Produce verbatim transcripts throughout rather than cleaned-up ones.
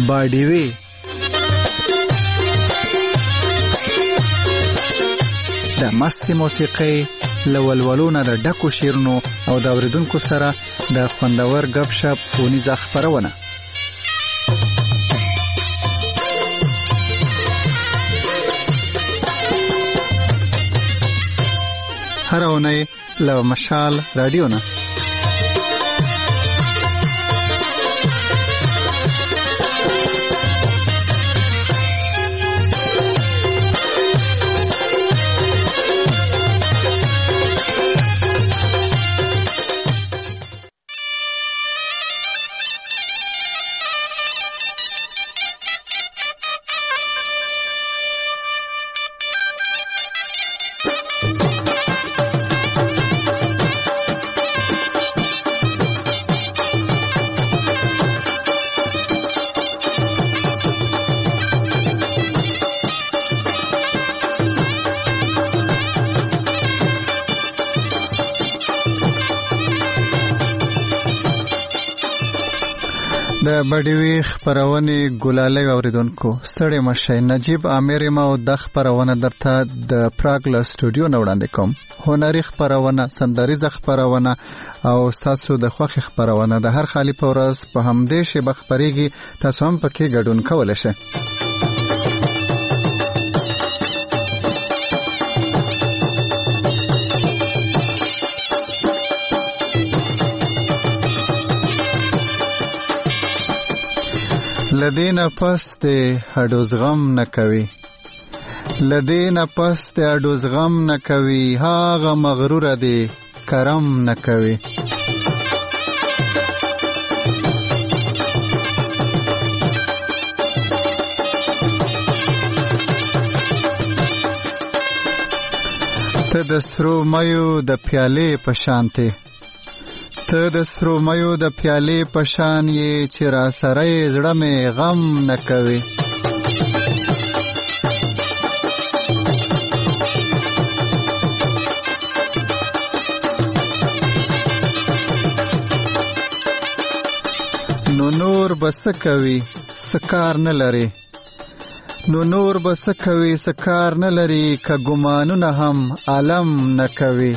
باډیوي د مست موسیقۍ لولولونه د ډکو شیرونو او د اوریدونکو سره د خوندور غب شپ ونیزه خبرونه. هر اونۍ له مشال رادیو نه د بډیوي خبرونه ګلالي اوریدونکو ستړي مشه. نجیب عامر ما او د خبرونه درته د پراګ له سټوډیو نه وړاندې کوم. هنري خبرونه، سندريزه خبرونه او تاسو د خوخي خبرونه د هر خالي په ورځ په همدې شی بخبريږي. تاسو هم پکې ګډون کولای شئ. لدینا پس د هډوز غم نکوي، لدینا پس د هډوز غم نکوي، هاغه مغرور دی کرم نکوي. ته د سرو مایو د پیالې په شانته، ته د سرو مایو د پیالې په شان یې چې را سره زړه مې غم نه کوي. نو نور بس کوي سکار نه لري، نو نور بس کوي سکار نه لري، که ګمانونه هم عالم نه کوي.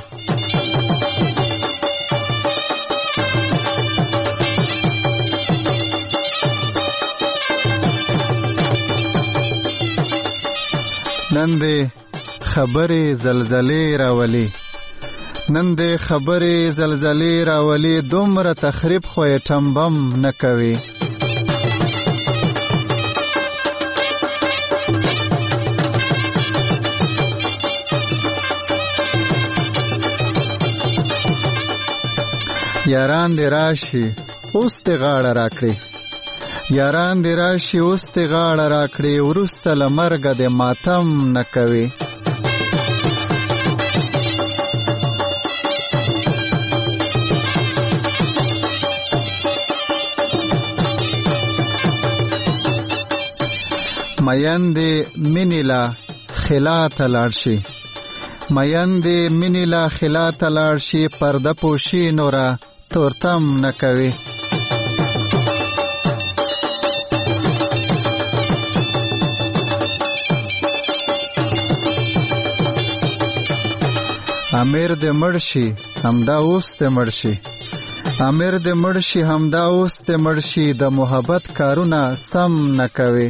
نن دې خبرې زلزلې راولي، نن دې خبرې زلزلې راولي، دومره تخریب خو یې ټمبم نه کوي. یاران دې راشي اوس دې غاړه راکړي، یاران دې راشي اوس دې غاړه راکړي، وروسته له مرګه دې ماتم نه کوي. مین دې مینې لا خلا ته لاړ شي، مین دې مینې لا خلا ته لاړ شي، پرده پوشي نوره تورتم نه کوي. امیر دې مرشي همدا اوس دې مرشي، امیر دې مرشي همدا اوس دې مرشي، د محبت کارونه سم نه کوي.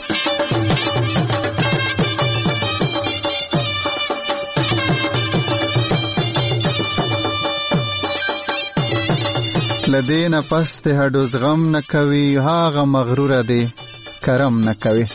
لدینا پس دې هډوز غم نه کوي، هاغه مغرور دی کرم نه کوي.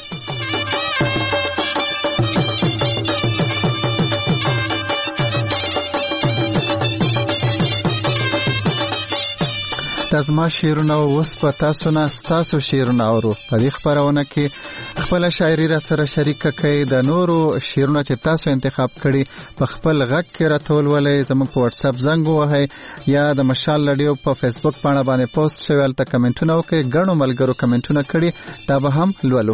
تاسو شیرونه اوس په تاسو نه تاسو شیرونه اورو. په دې خبرونه کې خپل شاعري را سره شریک کړئ. د نورو شیرونه چې تاسو انتخاب کړي په خپل غږ کې راټول ولې زموږ په واتس اپ زنګ وهئ یا د مشال رادیو په فیسبوک باندې باندې پوسټ شوی الته کمنټونه وکړئ. ګڼو ملګرو کمنټونه کړي دا به هم لولو.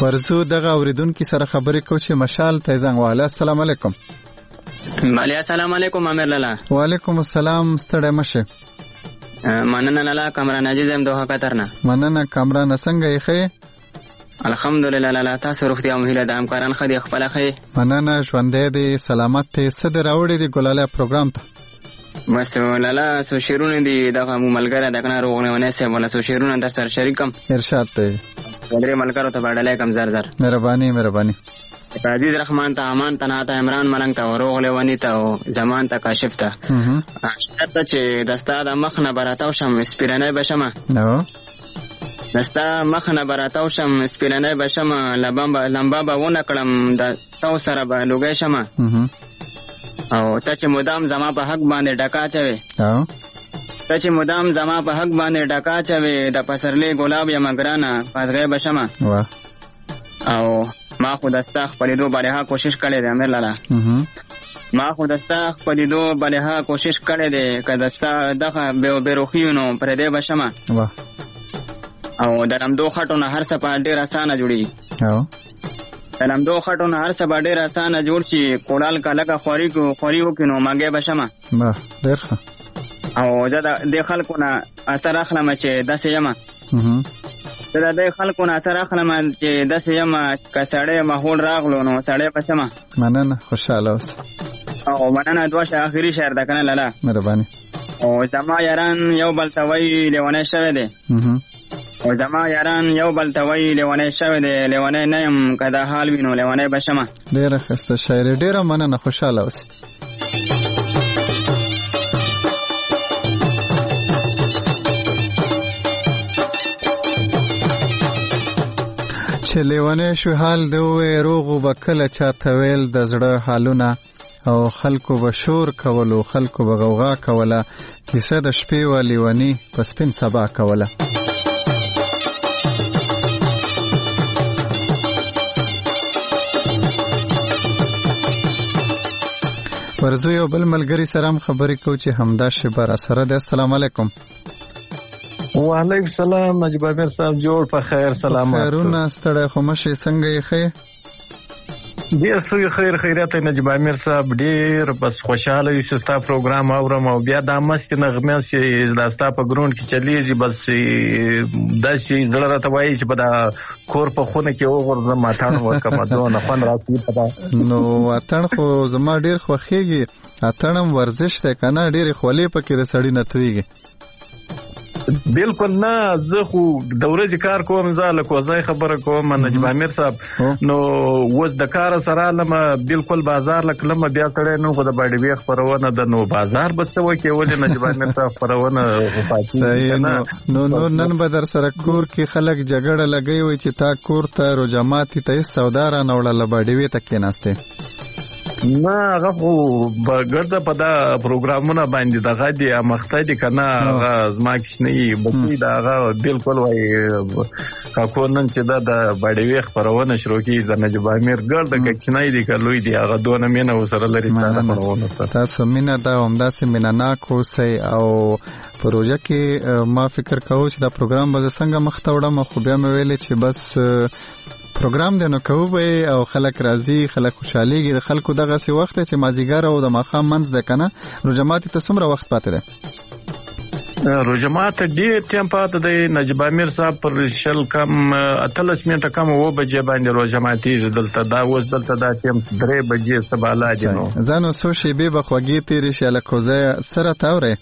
ورزو دغه اوریدونکو سره خبرې کوو چې مشال ته زنګ واله. السلام علیکم. بله السلام علیکم امیر لالا. وعلیکم السلام. ستړی مشه. مننه لالا. کامران عزیز هم دوه قطر نه. مننه کامران څنګه یې ښه؟ الحمدلله لالا. تاسو روغتیا او هیله د همکاران ښه دي خپله ښه؟ مننه ژوندی دی سلامت دی. څه دې راوړي دي ګلاله پروګرام ته؟ بس لالا څو شعرونه دي دغه مو ملګری د کنه روغ لیونی صاحب ولا څو شعرونه در سره شریک کم. ارشاد دی. درې ملګرو ته باډلای کم زر زر. مهرباني مهرباني. عزیز رحمان ته امان تنها ته عمران ملنګ ته روغ لیونی ته او زمان ته کاشف ته. شرط چې دستا د مخ نه براتاو شم سپیرنۍ بشمه. نو دستا مخ نه براتاو شم سپیرنۍ بشمه لبا لمبا به ونه کړم د تو سره به لوګی شمه. او ته چې مدام زما په حق باندې ډکا چوي او ته چې مدام زما په حق باندې ډکا چوي د پسرلی ګلاب یم ګرانه پاسغې بشمه. واه او ما خو دستا خپلېدو بلها کوشش کړی دی امیر لالا. ما خو دستا خپلېدو بلها کوشش کړی دی که دستا دغه بېروخي وي نو پرېدی بشمه. واه او د لمدو خټو نه هر څه په ډېر اسانه جوړېږي. او د لمدو خټو نه هر څه به ډېر اسانه جوړ شي. کوړال که لکه خوري خوري وکړي نو مګی بشمه. واه ډېر ښه. او زه د دې خلکو نه اثر اخلم چې داسې یمه. زه د دې خلکو نه اثر اخلم چې داسې یمه که سړی ماحول راغلو نو سړی بشمه. مننه خوشحاله اوسه. او مننه دوه شه آخري شعر ده کنه لالا. مهرباني. او زما یاران یو بل ته وایي لیونی شوی دی. او زما یاران یو بل ته وایي لیونی شوی دی. لیونی نه یم که دا حال وي نو لیونی بشمه. ډېره ښایسته شاعري. ډېره مننه خوشحاله اوسئ. چې لیونی شو حال د وې روغو به کله چاته ویل د زړه حالونه او خلکو به شور کولو خلکو به غوغا کوله کیسه د شپې و لیونی په سپین سبا کوله. ورزو یو بل ملګری سره هم خبرې کوو چې همدا شیبه را سره ده. السلام علیکم. وعلیکم السلام نجیب امیر صاحب جوړ په خیر سلامات. خیرونه ستړی خو مشي څنګه یې ښه؟ ډېر څه خیر خیرات نجیب امیر صاحب. ډېر بس خوشحاله یو چې ستا پروګرام اورم او بیا دا مستې نغمې چې دا ستا په ګرونډ کې چلیږي بس داسې زړه راته وایي چې په دا کور په خونه کې وغورځم اتڼ وکړم دونه خوند راکوي په دا. نو اتڼ خو زما ډېر خوښېږي. اتڼ هم ورزش دی که نه؟ ډېرې خولې پکې د سړي نه تویږي. بالکل نه. زه خو د ورځې کار کوم. زه لکه وځای خبره کوم نجیب امیر صاحب. نو اوس د کار سره لمه بالکل بازار لکلمه بیا سړی نو خو د باډي خپرونه ده نو بازار به څه وکړي ولې نجیب امیر صاحب خپرونه پاتې. نو نو نن به در سره کور کې خلک جګړه لګوي وي چې تا کور ته روجاماتي ته هېڅ سودا را نه وړله باډي ته کېناستې. نه هغه خو ګرده په دا پروګرامونه باندې دغه دي مخته دي که نه هغه زما کشنی بچی د هغه بالکل وایي کاکو نن چې دا د باډي خپرونه شروع کېږي د نجیب امیر ګرده که کشنی دي که لوی دي هغه دونه مینه ورسره لري. تاسو مینه ده همداسې مینهناک اوسئ. او پروژه کې ما فکر کوو چې دا پروګرام به زه څنګه مخته وړم خو بیا مې ویلې چې بس پروګرام دی نو کوو به او خلک راځي خلک خوشحالېږي. د خلکو دغسې وخت دی چې مازدیګر او د ماښام منځ دی که نه؟ روژه ماتي ته څومره وخت پاتې دی؟ روژه ماته ډېر ټایم پاتې دی نجیب امیر صاحب. پر شل کم اتلس منټه کم اوه بجې باندې روژه ماتېږي دلته. دا اوس دلته دا ټایم درې بجې څه بالا دي. نو زه نو څو شېبې به خوږې تېرې شي هلکه زه سره تاورئ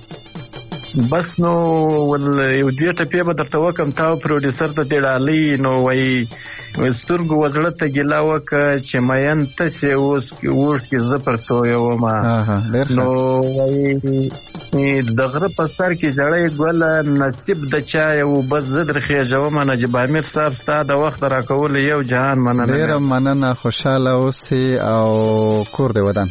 بس. نو یو دوی ټپې به درته وکم تا پروډیوسر ته دې ډالۍ نو وایي سترګو وزړه ته ګیله وکړه چې مین تسې اوس اوښکې زه پر تویومه. نو وایي د غره په سر کې ژړی ګوله نصیب د چا یو بس زه در خېژومه. نجیب امیر صاحب ستا د وخت راکولو یو جهان مننه. ډېره مننه خوشحاله اوسې او کور دې ودان.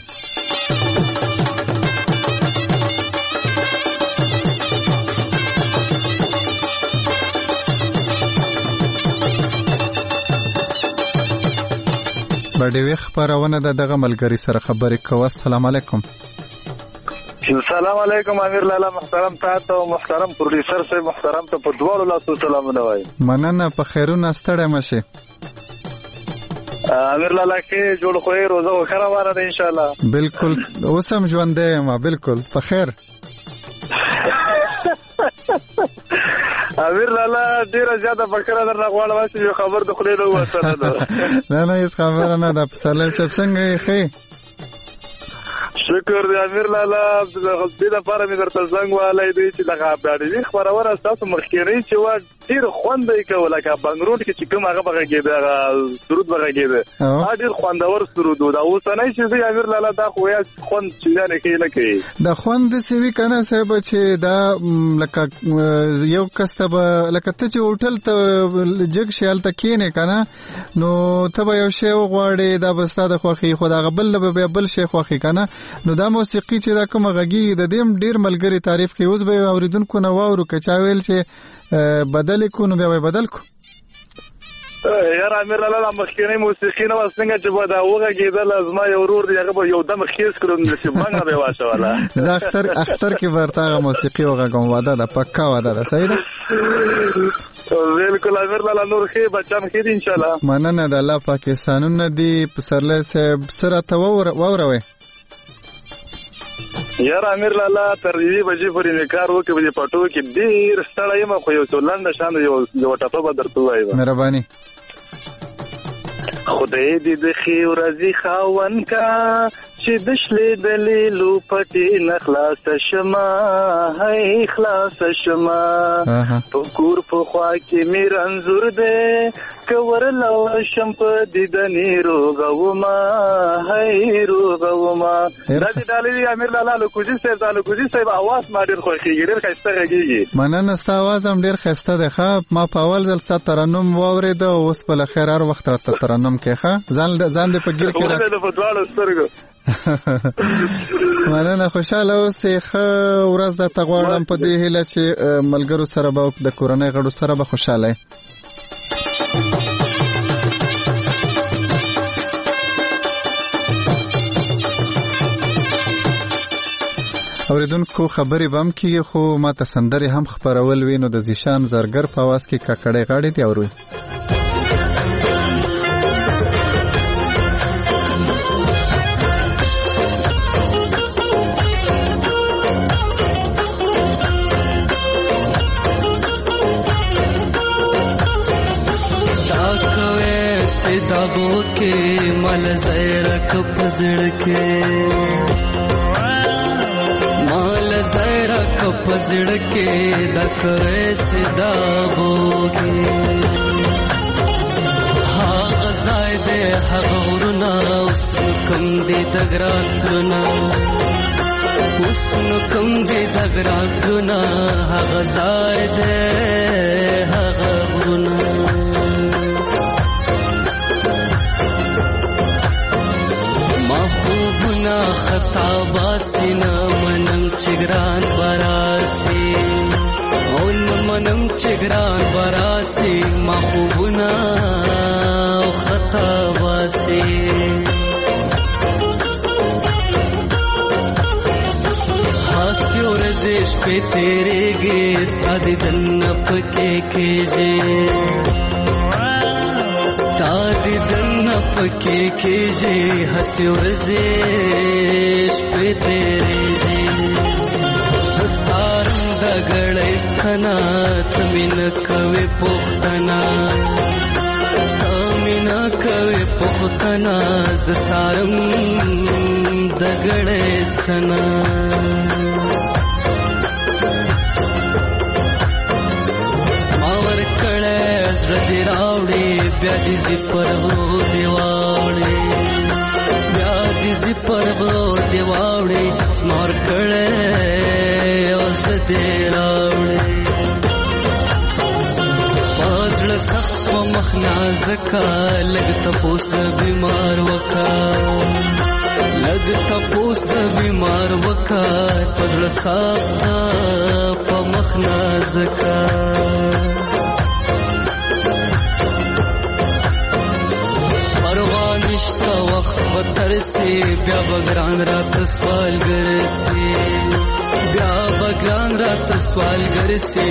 باډي خبرونه د دغه ملګری سره خبرې کوو. السلام علیکم. السلام علیکم امیر لالا محترم تاسو او محترم پروډیوسر سره محترم ته په دواړو لاسو سلامونه وایم. مننه په خیرونه ستړی مشه. امیر لالا کې جوړ خوې روزه وکړه واره ده ان شاء الله. بالکل اوس هم ژوند دی ما بالکل په خیر. امیر لالا ډیره زیاته فکر در غواړم چې یو خبر د خلې نو وسره ده. نه نه هیڅ خبره نه ده. پسله سب څنګه یې؟ شکر دی امیر لالا. د دې لپاره مې درته زنګ وهلی دی چې دغه اپډیټ خبرونه ستاسو مخکینی چې وا ډیر خوند یې کوله که بنګروډ کې چې کوم هغه بغږېده هغه سرود بغږېده هغه ډیر خوندور سرود و. دا اوسنی چې دی امیر لالا دا خو یا خوند چیزانې کوي نه کوي. د خوند داسې وي که نه صاحب چې دا لکه یو کس ته به لکه ته چې هوټل ته جګ شي هلته کښېنې که نه نو ته به یو شی وغواړې دا به ستا د خوښي خو د هغه بل به بیا بل شی خوښي که نه. نو دا موسیقي چې دا کومه غږیږي د دې هم ډېر ملګري تعریف کوي. اوس به اورېدونکو نه واورو که چا ویل چې بدل کړو نو بیا به بدل کړو. یاره امیر لالا مخکینی موسیقي نه وه څنګه چې به دا وغږېدله زما یو ورور دی هغه به یو دم خیز کړو چې بنګه به یې واچوله. زه اختر اختر کې به ورته هغه موسیقي وغږوم. واده ده پکا واده ده. صحیح ده بالکل امیر لالا. نور ښې بچیان ښې دي انشاءالله؟ مننه د الله پاک احسانونه دي. پسرلی صاحب څه راته واوروئ؟ یاره امیر لالا تر یوې بجې پورې مې کار وکړ په دې پټو کې ډېر ستړی یم خو یو څو لنډه شان یوه ټپه به درته ووایم. مهرباني. خدای دې د ښې ورځې خاوند کا چې د شلې د لیلو پټې نه خلاصه شمه هی خلاصه شمه په کور په خوا کې مې رنځور دی که ورله شم په دیدنې روغه ومه هی روغه ومه. دا چې ډالۍ دي امیر لالا لوکوزي صاحب. دا لوکوزي صاحب اواز ما ډېر خوښېږي. ډېر ښایسته غږېږي. مننه ستا اواز هم ډېر ښایسته دی. ښه ما په اول ځل ستا ترنم واورېده اوس به له خیر هر وخت راته ترنم کې ښه ځان دې په ګیر کې را په دواړو سترګو. مننه خوشاله اوسې. ښه ورځ درته غواړم په دې هیله چې ملګرو سره به د کورنۍ غړو سره به خوشاله یې. اوریدونکو خبرې به هم کېږي خو ما ته سندرې هم خپرول وي نو د زیشان زرګر په اواز کې ککړې غاړې دي اورئ. دابو کے مل زیرک پزڑ کے مال زیرک پزڑ کے دک ایسے دابو کے ہاں غزائے دے حغورنا اسن کم دی دگراتنا اسن کم دی دگراتنا ہاں غزائے دے حغورنا محبوبنا خطا باسینا منم چگران براسی اون منم چگران براسی محبوبنا خطا باسی ہاسی اور رزش پہ تیرے گے استاد دن پکے کیجے استاد دن پکے کیجے ہنسی اور رزش پہ تیرے جے سارم دگڑ استنا تمین کوي پختنا تمین کوي پختنا سارم دگڑ استنا زړه راوړې بیا دې زی پرو دیواړې بیا دې زی پرو دیواړې سمار کړې اوس دې راوړې پاسړه سخت په مخنا زکا لګ ته پوست بیمار وکا لګ ته پوست بیمار وکا پاسړه سخت په مخنا زکا نشتا وقت بتر سے بیا بگران رات سوال گر سے بیا بگران رات سوال گر سے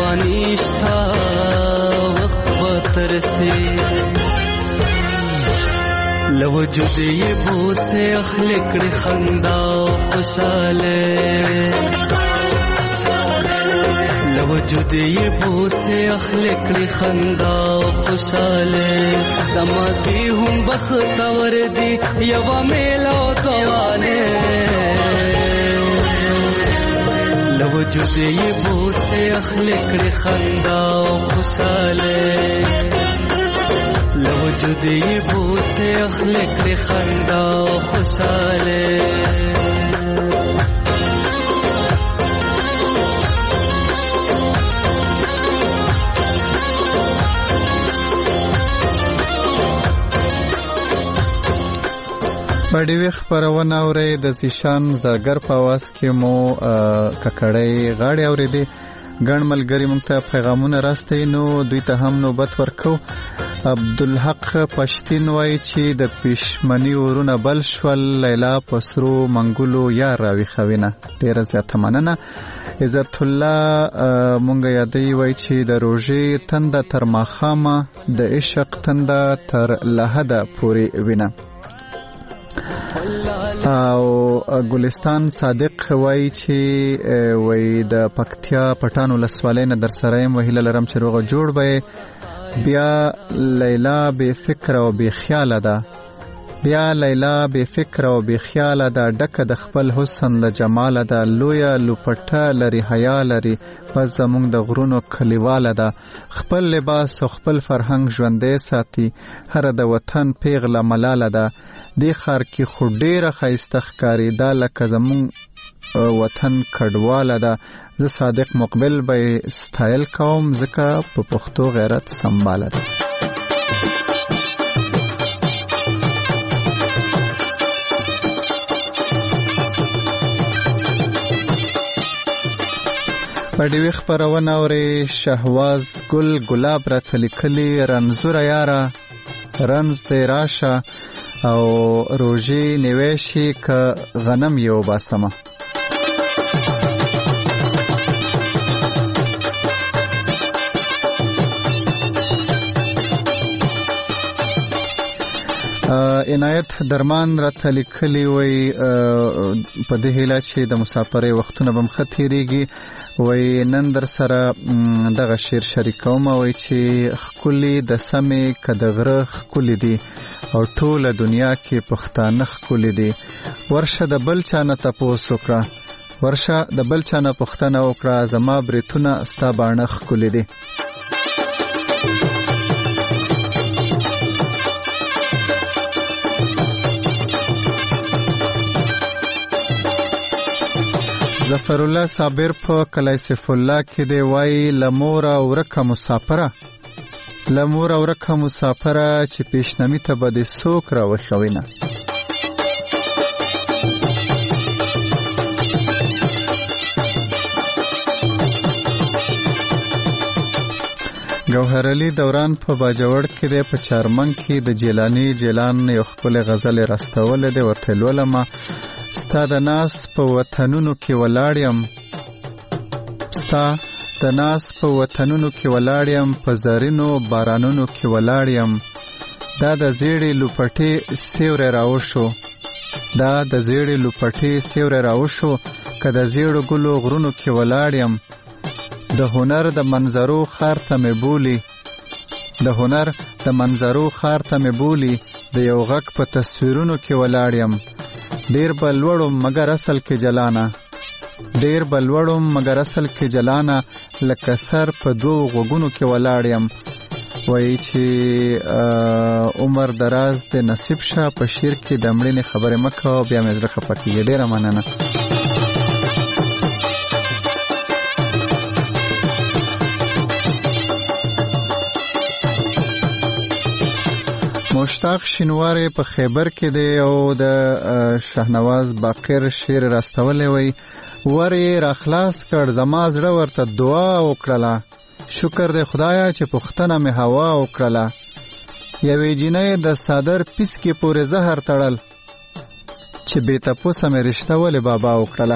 پروانیشتا وقت بتر سے لوجود یې بوسه اخلي کړي خندا خوشاله لوجود یې بوسه اخلي کړي خندا خوشاله زما دې هم بختور دي یو میلو دواله لوجود یې بوسه اخلي کړي خندا خوشاله لوجود یې بوسه اخلي کړي خندا خوشاله بډې وخ پرونه اورې د زیشان زاګر په واس کې مو ککړې غاړې اورېدې ګڼ ملګری مونږ ته پیغامونه راستي نو دوی ته هم نوبت ورکو عبدالحق پښتين وایي چې د پښمنی ورونه بل شول لیلا پسرو منګولو یار راوي خوینه ډیره زیاته مننه عزت الله مونږ یادې وایي چې د روزي تنده تر ماخامه د عشق تنده تر لحده پوری وینه او ګلستان صادق وایي چې وایي د پکتیا پټانو لسوالۍ نه در سره يم وهیله لرم چې روغه جوړ به بیا لیلا بے فکر او بے خیال ده بیا لیلا بے فکر او بے خیال ده ډکه د خپل حسن له جمال ده لویا لوپټه لري حیا لري پس زمونږ د غرونو کلیواله ده خپل لباس او خپل فرهنګ ژوندې ساتي هر د وطن پیغله ملاله ده دی خار کې خو ډیره ښایسته ښکاري دا لکه زمونږ وطن کډواله ده زه صادق مقبل به سټایل کوم ځکه په پښتو غیرت سمباله ده پډې وخ پرونه اورې شهواز ګل ګلاب را تلیکلی رنزور یاره رنز دی راشه او روزي نیوشي ک غنم یو باسمه عنایت درمان را تلیکلی وی په دې هیله چې د مسافرې وختونه بم خطرېږي وی نن در سره دغه شعر شریکوم وی چې خکلی د سمې کدغره خکلی دي او ټوله دنیا کې پښتانه خکلی دي ورشه د بل چانه تاسو وکړه ورشه د بل چانه پښتنه وکړه زما بریتونه ستا باندې خکلی دي ظفر الله صابر په کلای سیف الله کې دی وای لمورا ورکه مسافره لمورا ورکه مسافره چې پیشنمی ته بده سوک را وښوینه گوهر علی دوران په باجوړ کې دی په چارمنګ کې د جیلانی جیلان یو خپل غزل راستول دی ورته لولمه ستا د ناس په وطنونو کې ولاړیم ستا د ناس په وطنونو کې ولاړیم په زرینو بارانونو کې ولاړیم دا د زیړې لوپټې سیوری راوشو دا د زیړې لوپټې سیوری راوشو که د زیړو ګلو غرونو کې ولاړیم د هنر د منظرو خار ته مې بولی د هنر د منظرو خار ته مې بولی د یو غږ په تصویرونو کې ولاړیم ډیر بلوړم مگر اصل کې جلانا ډیر بلوړم مگر اصل کې جلانا لکه سر په دوو غوګونو کې ولاړیم وایي چې عمر دراز د نصیب شه په شیر کې د مړینې خبرې مکه او بیا مې زړه خفه کېږي ډیره مننه مشتاق شینواری په خیبر کې دی او د شهنواز باقر شعر راستولې وی وری را خلاص کړ زما زړه ورته دعا وکړه شکر دې خدایا چې پښتنه مې هوا وکړه یوې جنې د صادر پیس کې پورې زهر تړل چې به تاسو مې رشتہ ولې بابا وکړه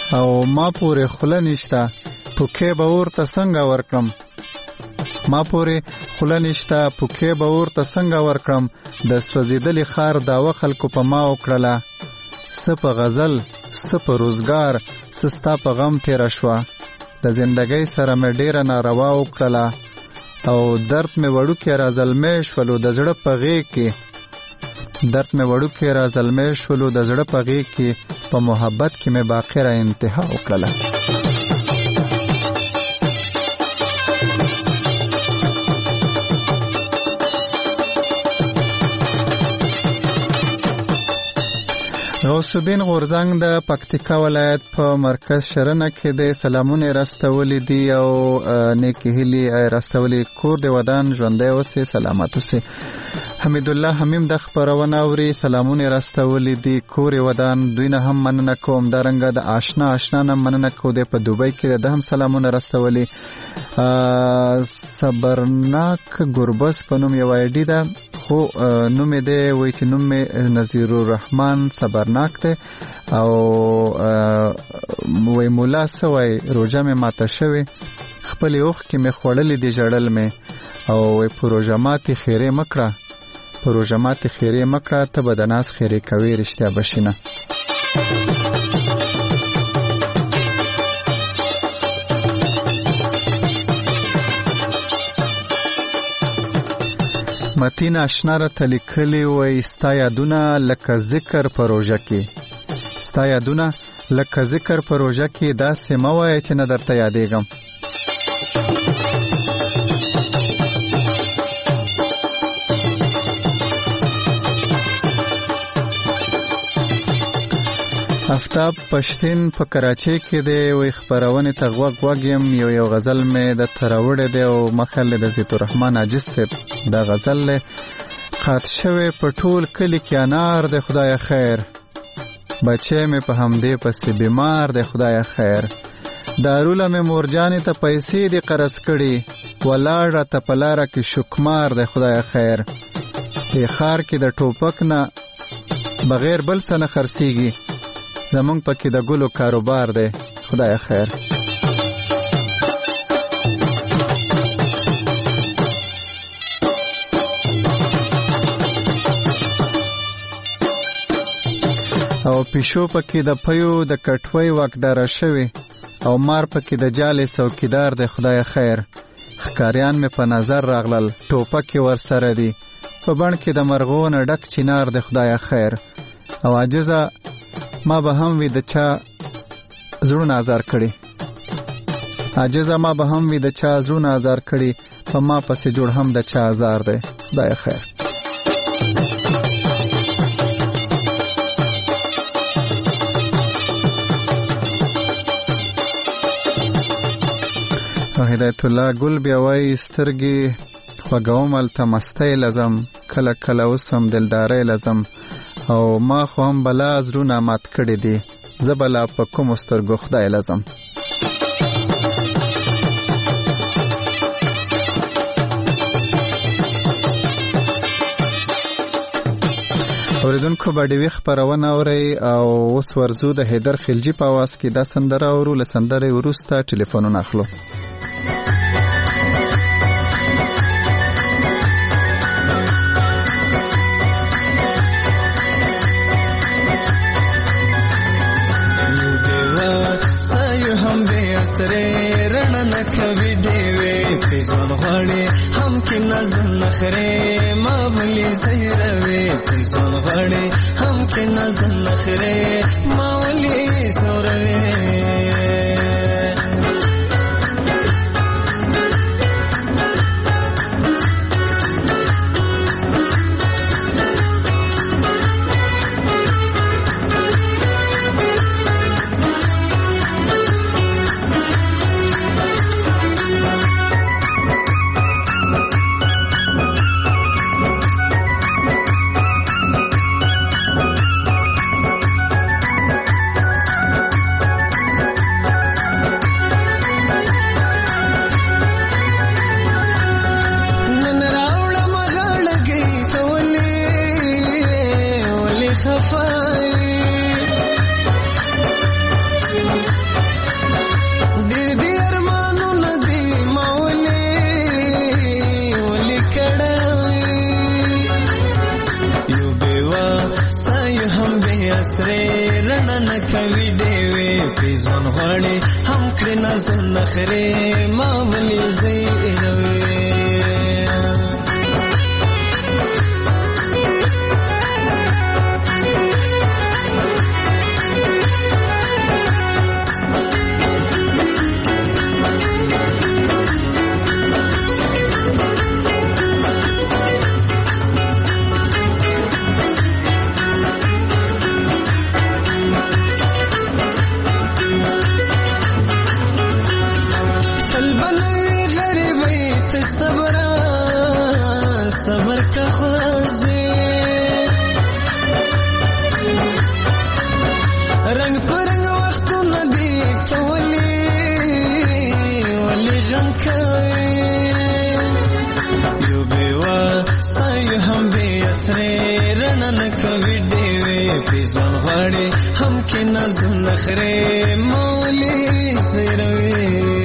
او ما پورې خوله نشته پوکې به ورته څنګه ورکړم ما پورې خوله نشته پوکې به ورته څنګه ورکړم د سوځېدلي ښار دعوه خلکو په ما وکړله څه په غزل څه په روزګار څه ستا په غم تېره شوه د زندګۍ سره مې ډېره ناروا وکړله او درد مې وړوکی را زلمی شولو د زړه په غېږ کې درد مې وړوکی را زلمی شولو د زړه په غېږ کې په محبت کې مې باقره انتها وکړله غوث الدین غورزنګ د پکتیکا ولایت په مرکز شرنه کې د سلامونه راستولې دي او نیکی هیلي راستولې کور د ودان ژوندۍ اوسې سلامت اوسې حمید الله حمیم د خبرونه اوري سلامونه راستولې دي کور ودان دوی نه هم مننه کوم دارنګ د آشنا آشنا نه مننه کو د په دوبۍ کې د هم سلامونه راستولې صبرناک ګوربس په نوم یو ایډي ده خو نوم دی وای چې نوم نذیر الرحمن صبرناک ته او وای مولا سوای روزه مې ماته شوی خپل اوخ کې مې خوړلې دی جړل مې او وای پروژماتي خیره مکړه پروژماتي خیره مکړه ته به د ناس خیره کوي رښتیا بشینه متین آشنا را تلیکلی وی ستا یادونه لکه ذکر پروژه کې ستا یادونه لکه ذکر پروژه کې داسې مه وایه چې نه درته یادېږم افتاب پښتین په کراچۍ کې دی وی خبرونه ته غوږ غوږ یم یو یو غزل مې د تراوړې دی او مخل د زیت الرحمن عاجز صاحب دا غزل له خاط شوی په ټول کلی کې انار د خدای خیر بچې مې په همدې پسې بیمار د خدای خیر داروله مې مورجانې ته پیسې دی قرض کړي ولاړ ته پلاره کې شکمار د خدای خیر په خار کې د ټوپک نه بغیر بل څه نه خرڅيږي زمونږ پکې د ګلو کاروبار دی خدای خیر او پیشو پکې د پيو د کټوي واکدار شوی او مار پکې د جالې څوکیدار دی خدای خیر خکاریان مې په نظر راغلل ټوپک ور سره دی په بڼ کې د مرغون ډک چینار دی خدای خیر او عاجزه ما به هم وی د چا زړونه آزار کړي عاجزه ما به هم وی د چا زړونه آزار کړي په ما پسې جوړ هم د چا آزار دی خدای خیر او هدایت الله ګل بیا وای سترګې خوګوم الته مستی لازم کله کله اوسم دلداري لازم او ما خو هم بلا زرونه مات کړی دي زبلا په کوم سترګو خدای لازم اوریدونکو باندې وی خبرونه اوري او اوس ورزو د حیدر خلجی په आवाज کې د سندره اورو لسندره ورسته ټلیفونونه اخلو پیسون غاړي هم کې نظم نخره ما ولي زهروي پیسون غاړي هم کې نظم نخره ما ولي سوروي اسره رڼا نه کوي ډېوې پیزون غواړي هم کړي نازو نخرې ما ولې زیروي हम के नज़र नखरे मौली सिरवे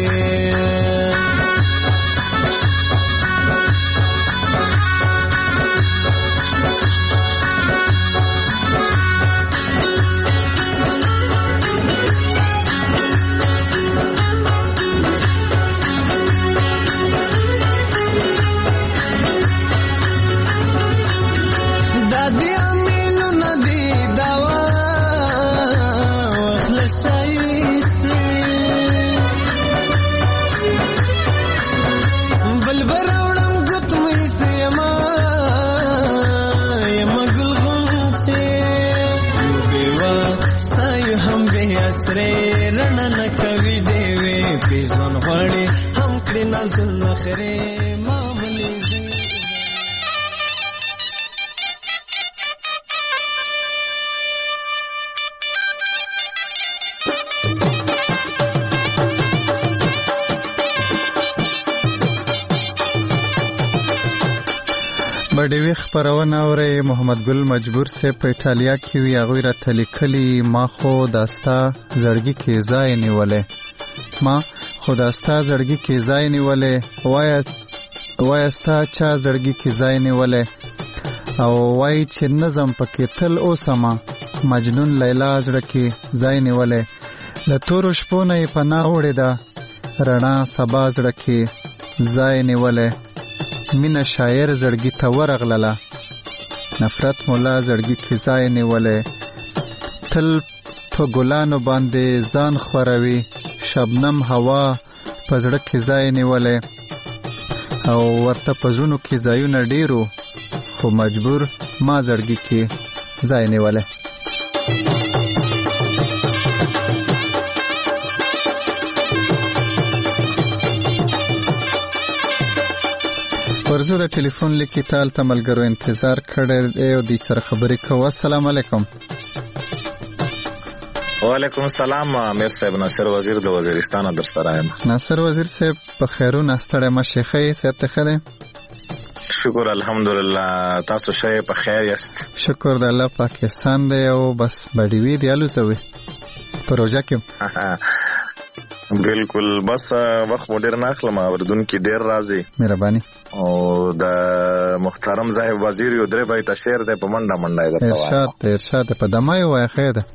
بډیوي خبرونه اوري محمد ګل مجبور سه په ایټالیا کې وی هغه راته لیکلي ما خو داستا زړګي کې ځای نیولې ما خو داستا زړګي کې ځای نیولې وای وای استا چا زړګي کې ځای نیولې او وای چې نظم پکې تل اوسما مجنون لیلا زړه کې ځای نیولې د تور شپو نه پناه وړې دا رڼا سبا زړه کې ځای نیولې مینا شاعر زړګي ته ورغله نفرت مولا زړګي کې ځای نیولې تل په ګلانو باندې ځان خوروي شبنم هوا په زړه کې ځای نیولې او ورته په زړونو کې ځایونه ډیرو خو مجبور ما زړګي کې ځای نیولې ورزو د ټلیفون لیکي تال ته ملګرو انتظار کړی دی او د سره خبرې کوو. السلام علیکم. وعلیکم السلام. امیر صاحب ناصر وزیر د وزیرستان در سره یم. ناصر وزیر صاحب په خیرونه ستړی مشه خې صحت ښه دی؟ شکر الحمدلله. تاسو ښه په خیر یاست؟ شکر د الله پاکستان دی او بس بډیوي دی الوزوي پروژه کې بالکل بس وخت مدیر ناخلم اوردون کې ډیر راځي مهرباني او د محترم صاحب وزیر یو درې بای تشیر ده په منډه منډه ده ارشاد ارشاد په دمای وای خیره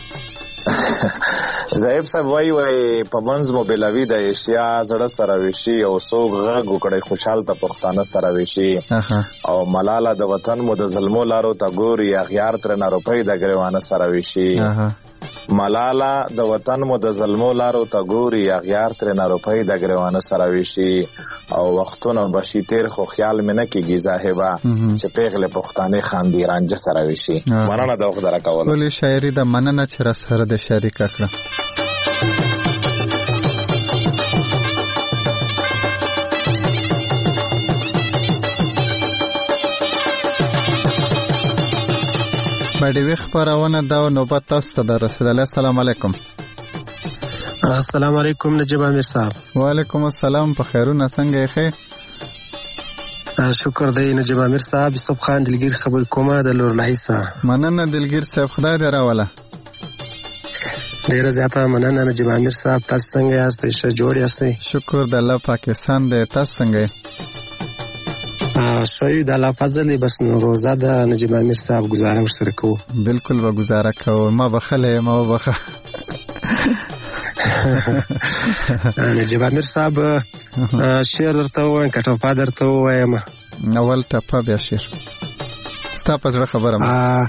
زاهب صاحب وای وای په منځ مو بلاوی د اشیا زړه سره وشي او سوغ غږ وکړي خوشحال ته پښتانه سره وشي او ملاله د وطن مو د ظلمو لارو ته ګوري اغیار تر نه روپۍ د ګریوانه سره وشي ملاله د وطن مو د ظلمو لارو ته ګوري اغیار تر نه روپۍ د ګریوانه سره وشي او وختونه بشي تیر خو خیال مې نه کیږي زاهبا چې پیغله پښتانه خاندي رانجه سره وشي. مننه د وخت درکول. ولې شاعري د مننه چې را سره د شریک کړه. بډیوي خبرونه دا نوبت تاسو ته رسیدله. السلام علیکم. السلام علیکم نجیب امیر صاحب. وعلیکم السلام. په خیرونه څنګه یې؟ شکر دی نجیب امیر صاحب. یوسف خان دلګیر خبر کومه د لور لایسا. مننه دلګیر صاحب خدای دې راوله. ډیره زیاته مننه نجیب امیر صاحب. تاسو څنګه یاست؟ ښه جوړ یاست؟ شکر د الله پاکستان دې. تاسو څنګه یې؟ شوی د الله فضل دی. بس نو روزه د نجیب امیر صاحب گزاره ورسره کوو. بالکل به گزاره کوو. ما بخله ما بخه نجیب امیر صاحب شعر درته ووایم که ټپه درته ووایم؟ اول ټپه بیا شعر. ستا په زړه خبره ما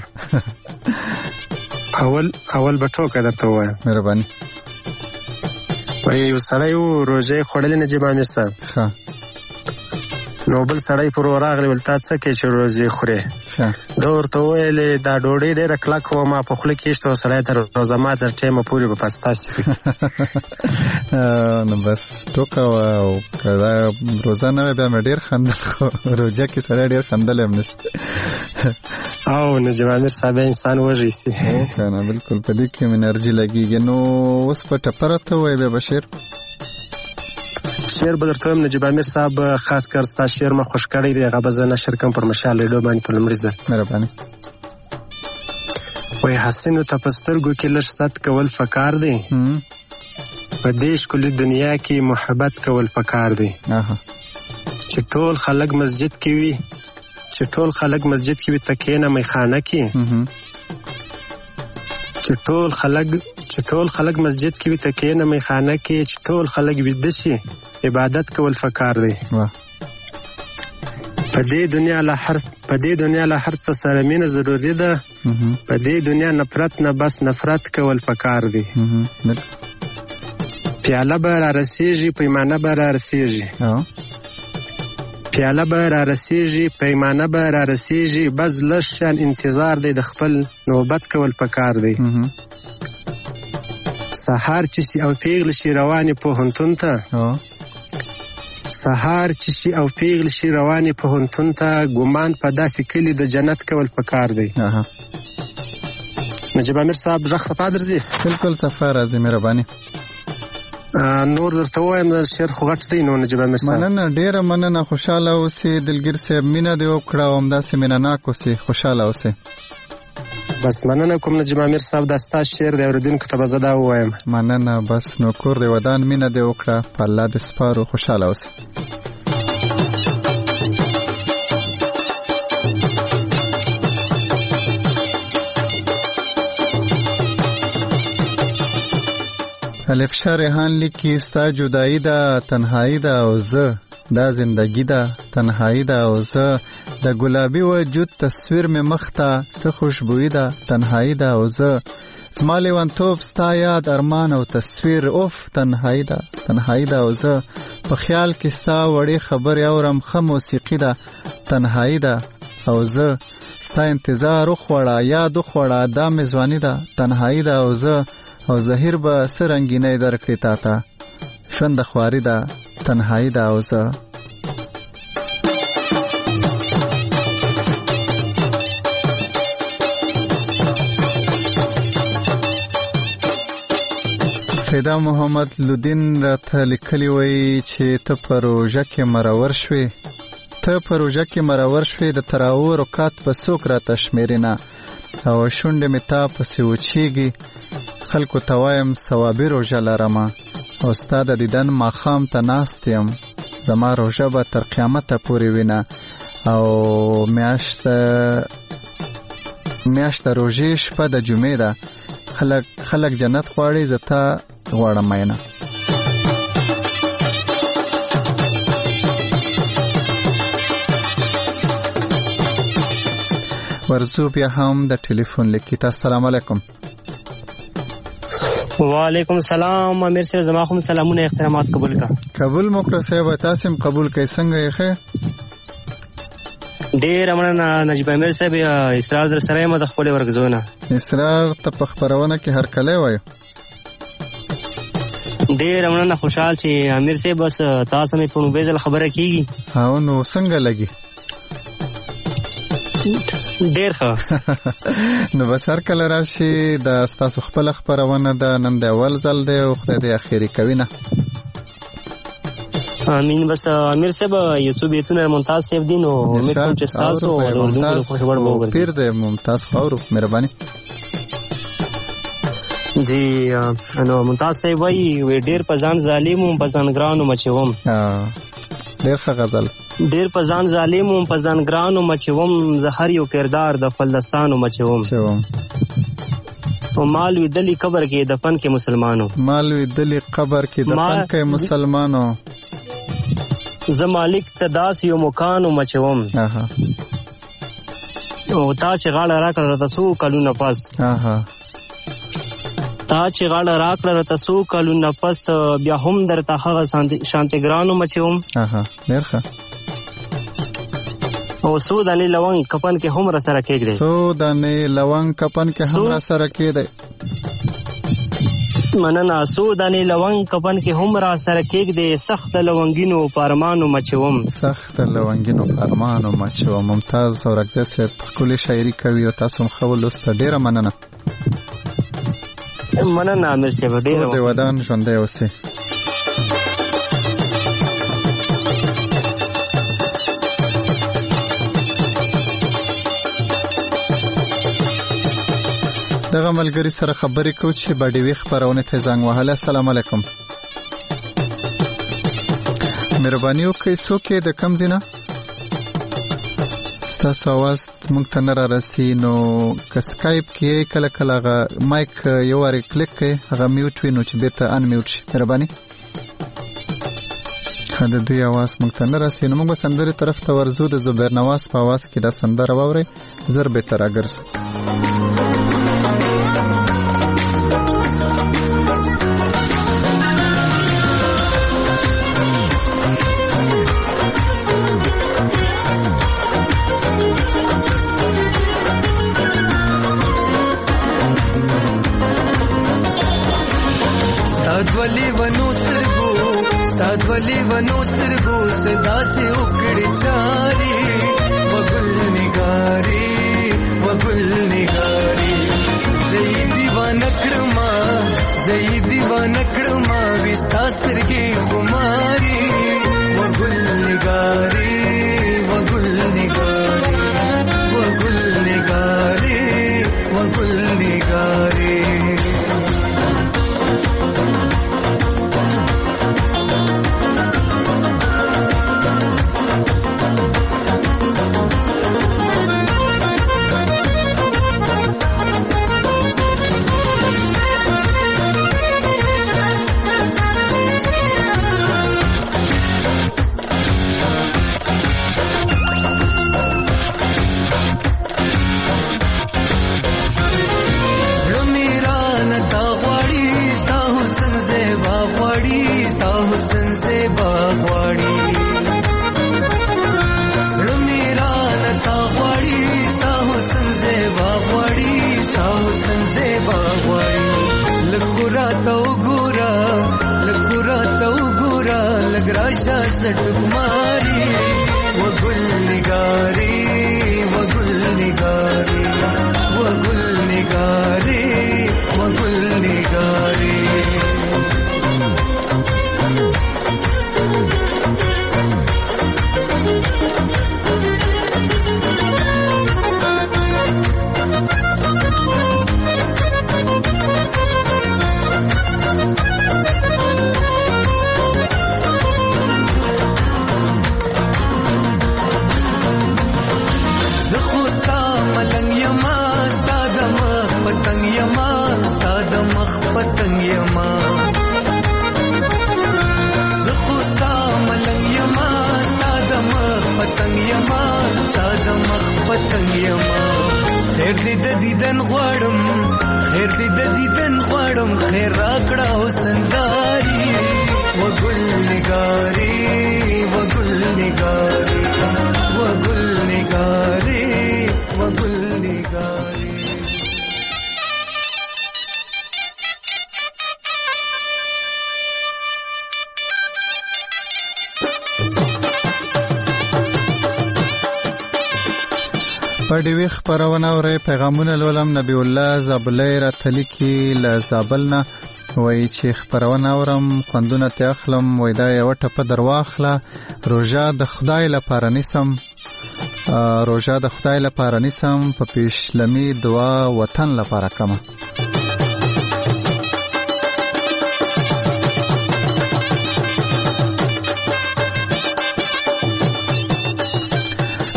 اول اول به ټوکه درته ووایم. مهرباني. وایي یو سړی و روژه یې خوړلې نجیب امیر صاحب. ښه. نو بل سړی پر راغلی ول تا څه کوې چې روزې خورې؟ ده ورته وویلې دا ډوډۍ ډېره کلکه وه ما په خوله کې ایښته و سړی تر روزه ما تر ټیمه پورې به پس تاسې کوي. نو بس ټوکه وه او که دا روزه نه وی بیا مې ډېر خندل خو روژه کې سړی ډېر خندلی هم نشي. او نجیب امیر صاحب انسان وږی سي. که نه بلکل په دې کې مې انرژي لګېږي. نو اوس په ټپه راته ووایې بیا به شعر شعر به درته وایم. نجیب امیر صاحب خاص کر ستا شعر ما خوښ کړی دی، هغه به زه نشر کړم پر مشال ریډیو باندې په لومړي ځل. مهرباني. وایي حسینو ته په سترګو کې لږ ست کول پکار دی، په دې ښکلي دنیا کې محبت کول پکار دی. چې ټول خلک مسجد کې وي چې ټول خلک مسجد کې وي ته کښېنه میخانه کې، چې ټول خلک چې ټول خلک مسجد کې وي ته کښېنه میخانه کې، چې ټول خلک ویده شي عبادت کول پکار دی. په دې دنیا له هر په دې دنیا له هر څه سره مینه ضروري ده، په دې دنیا نفرت نه بس نفرت کول پکار دی. پیاله به را رسیږي پیمانه به را رسیږي، پیاله به را رسیږي پیمانه به را رسیږي، بس لږ شان انتظار دی د خپل نوبت کول پکار دی. سهار چې شي او پیغله شي روانې پوهنتون ته، سهار چې شي او پیغله شي روانې پوهنتون ته، ګمان په داسې کلي د جنت کول پکار دی. نجیب امیر صاحب غږ صفا درځي؟ بالکل صفا راځي. مهرباني. نور درته ووایم شعر خو غټ دی. نو نجیب امیر صاحب مننه، ډېره مننه. خوشحاله اوسې دلګیر صاحب، مینه دې وکړه او همداسې مینه ناک اوسې، خوشحاله اوسې. بس مننه کوم نجیب امیر صاحب، دا ستا شعر دی اورېدونکو ته به زه دا ووایم. مننه. بس نو کور دې ودان، مینه دې وکړه، په الله دې سپارو، خوشحاله اوسې. الفشا ریحان لیکي ستا جدایي ده تنهایی ده او زه دا زندگی ده تنهایی ده او زه د ګلابي وجود تصویر مې مخ ته څه خوشبویي ده تنهایی ده او زه زما لیونتوب ستا یاد ارمان او تصویر اوف تنهایی ده تنهایی ده او زه په خیال کې ستا وړې خبرې اورم ښه موسیقي ده تنهایی ده او زه ستا انتظار وخوړه یاد وخوړه دا مې ځواني ده تنهایی ده او زه او زهیر به څه رنګینۍ درکړي تا ته ژوند د خواري ده تنهایی ده او زه فیدا محمد لودین راته لیکلی وی چې ته په روژه کې مرور شوې ته په روژه کې مرور شوې د تراویح رکعات په څوک راته شمېرې نه او شونډې مې تا پسې وچیږي خلکو ته وایم ثوابي روژه لرمه او ستا د دیدن ماښام ته ناست یم زما روژه به تر قیامته پورې وینه او میاشته میاشته روژې شپه د جمعې ده خلک خلک جنت غواړي زه تا غواړم مینه ورزو بیا هم د ټلیفون لیکي تا السلام علیکم. وعلیکم السلام امیر صاحب زما خو سلامونه احترامات قبول کا قبول موکړه صاحب تاسو هم قبول کړئ څنګه یې ښه ډېر مننه نجیب امیر صاحب اسرار در سره یم د خپل ورګزونه اسرار ته په خبرونه کې هر کله وایو ډېر مننه خوشحال چې امیر صاحب بس تاسو مې په موبایل خبره کیږي ها نو څنګه لګي ډیر ښه نو بس هر کله راشي د ستاسو خپل خبرونه ده نن د اول ځل دی او خدای دې اخیری کوي نه امین. بس امیر صاحب یو څو بیتونه ممتاز صاحب دي نو امید کوم چې تاسو ممتاز پیر دې ممتاز خورو مهرباني جی نو ممتاز صاحب وای وی ډیر په ځان ظالم په ځان ګرانو مچوم ډیر ښه غزل. ډیر په ځان ظالم وم په ځان ګران وم چې وم زهر یو کردار د فلسطینو مچوم او مال وی دلی قبر کې دفن کې مسلمانو مال وی دلی قبر کې دفن کې مسلمانو ز مالک تداس یو مکان مچوم اها او تا چې غاړه راکړه تاسو کلونه پس اها تا چې غاړه راکړه تاسو کلونه پس بیا هم درته هغه شانتګرانو مچوم اها ډیر ښه او سو دانی لونګ کپن کې هم را سره کېږي سو دانی لونګ کپن کې هم را سره کېږي مننه سو دانی لونګ کپن کې هم را سره کېږي سخت لونګینو پارمانو مچوم سخت لونګینو پارمانو مچوم. ممتاز اورکزی صاحب خپل شاعري کوي او تاسو هم خو لوسته ډیره مننه مننه امیر صاحب ډیره د ودان ژوندې اوسئ. دغه ملګری سره خبرې کوو چې باډي وی خبرونه ته زنګ وهله. السلام علیکم. مهرباني وکړئ څوک د کم ځای نه ستاسو اواز موږ ته نه را رسي نو که سکایپ کې کله کله هغه مایک یو وارې کلیک کړئ هغه میوټ وي نو چې بیرته ان میوټ شي مهرباني. ښه د دوی اواز موږ ته نه رسي نو موږ به سندرې طرف ته ورځو. د زبیر نواز په اواز کې دا سندره واورئ زر بیرته راګرځو. ستادولی ونو سترګو ستادولی ونو سترګو صدا سے وکړي چاري وګل نگاري وګل نگاري زې دیوانه کړما زې دیوانه کړما وستا سرګي خماري وګل نگاري وګل نگاري وګل نگاري وګل نگاري सट कुमारी वो गुल निगारी वो गुल निगारी वो गुल निगारी वो गुल निगारी خیر دې د دیدن غواړم خیر دې د دیدن غواړم خیر راکړه حسنداري و ګل نگاري و ګل نگاري و ګل نگاري و ګل نگاري په ډیوی خبرونه اورئ پیغامونه لولم. نبی الله زابلی راتلی کې له زابل نه وایي چې خبرونه اورم خوندونه ترې اخلم وایي دا یوه ټپه در واخله روژه د خدای لپاره نیسم روژه د خدای لپاره نیسم په پیشلمي دعا وطن لپاره کمه.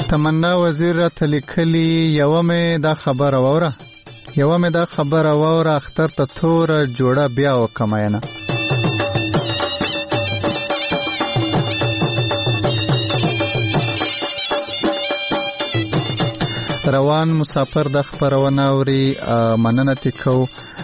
تمنا وزیر را تلیکلی یوه مې دا خبره واوره یوه مې دا خبره واوره اختر ته توره جوړه بیا وکمینه. روان مسافر د خبرونه اوري مننه تکو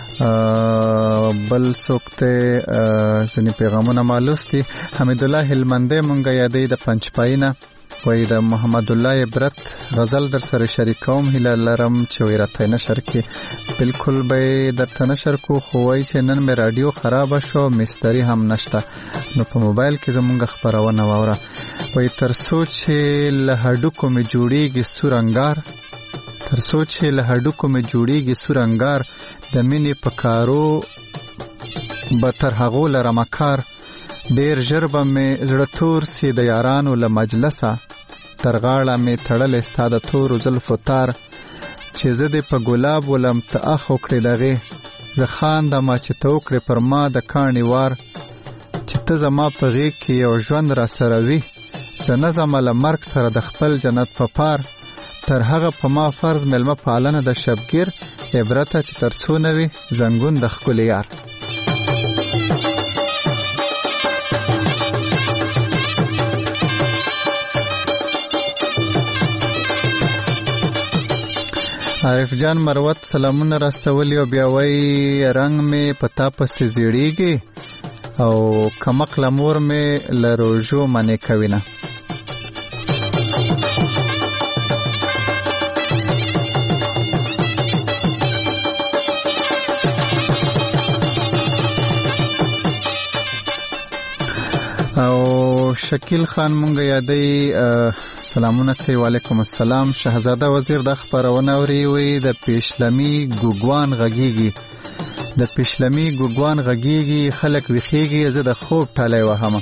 بل سوکته ځنی پیغامونه مالوستي. حمید الله هلمنده مونږه یادې د پنځپاینه وای د محمد الله عبرت غزل در سره شریکوم هله لرم چې ورته نشر کې بالکل به درته نشر کو خو وای چې نن مې رادیو خراب شو مستری هم نشته نو په موبایل کې زمونږ خبرونه واوره. وای تر سوچ له هډوکو مې جوړیږي سورنګار تر سوچ له هډوکو مې جوړیږي سورنګار د مینې په کارو به تر هغو لرمه کار ډیر ژر به مې زړه تور سی د یارانو له مجلسه تر غاړه مې تړلی ستا د تورو زلفو تار چې زه دې په ګلاب ولم ته اخ وکړې دغې زه خاندمه چې ته وکړې پر ما د کاڼي وار چې ته زما په غېږ کې یو ژوند را سره وي زه نه ځمه له مرګ سره د خپل جنت په پار تر هغه په ما فرض مېلمه پالنه د شبګیر عبرته چې تر څو نه وي زنګون د ښکلي یار. عارف جان مروت سلامونه راستولی او بیا وای رنگ مې پتا پسې زیړیږي او کمقله مور مې له روژو منې کوینه. او شکیل خان مونږ یادې سلامونه کوي. وعلیکم السلام. شهزاده وزیر د خبرونه اوري وي د پیشلمی ګوګوان غږیږي د پیشلمی ګوګوان غږیږي خلک ویخیږي زه د خوب ټالی وهمه.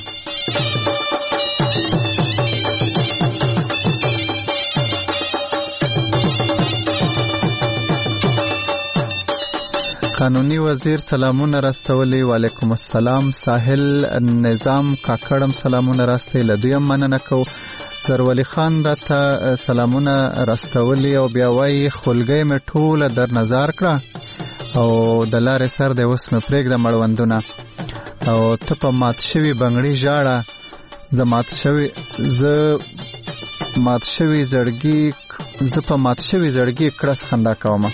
قانوني وزیر سلامونه راستولی. وعلیکم السلام. ساحل نظام کاکړم سلامونه راستوي له دوی مننه کو. زرولی خان راته سلامونه راستولی او بیا وای خلګۍ مې ټوله در نظر کړه او د لارې سر دی اوس مې پرېږده مړوندونه او ته په مات شوي بنګړي ژاړه زه مات شوي زه مات شوي زړګي زه په مات شوي زړګي کړس خندا کومه.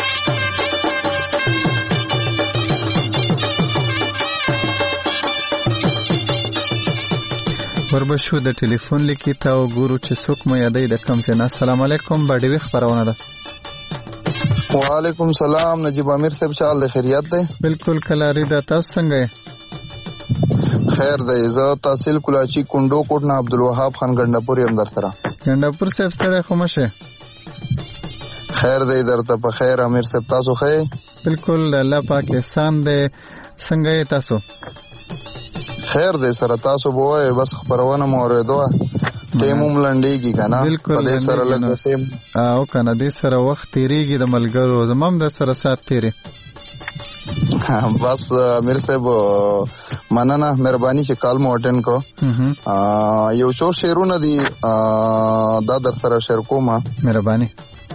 وربشو د ټلیفون لیکي تا وګورو چې څوک مو یادې د کم ځای نه. السلام علیکم. باډیوي خبرونه ده. وعلیکم سلام. نجیب امیر صاحب چال د خیریت دی؟ بالکل کلاری ده. تاسو څنګه یې؟ خیر دی. زه تحصیل کلاچی کندو کوټ نه عبدالوهاب خان ګندپور یم در سره. ګندپور صاحب ستړی خو مشه؟ خیر دی درته په خیر. امیر صاحب تاسو ښه؟ بالکل الله پاک احسان دی. څنګه یې تاسو؟ خیر دی سره تاسو بوای بس خبرونه مو اوریدو ټیموم لنډیږي کنه په دې سره لګ او کنه دې سره وخت تیریږي د ملګرو زمام د سره سات تیری بس امیر صاحب مننه مهرباني چې کال مو اټین کو. یو څو شعرونه دي دا در سره شیر کومه مهرباني.